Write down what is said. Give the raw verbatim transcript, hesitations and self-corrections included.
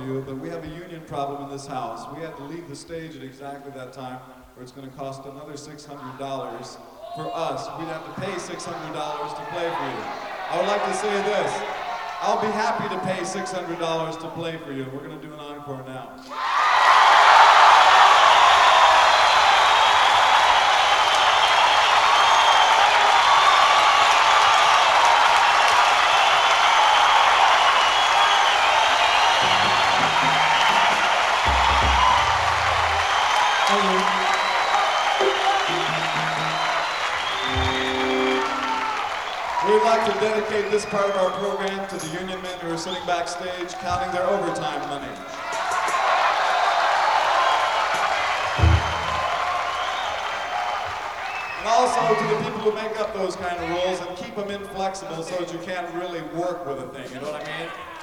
you, but we have a union problem in this house. We had to leave the stage at exactly that time, or it's going to cost another six hundred dollars for us. We'd have to pay six hundred dollars to play for you. I would like to say this. I'll be happy to pay six hundred dollars to play for you. We're going to do an encore now. We'd like to dedicate this part of our program to the union men who are sitting backstage counting their overtime money. And also to the people who make up those kind of rules and keep them inflexible so that you can't really work with a thing, you know what I mean?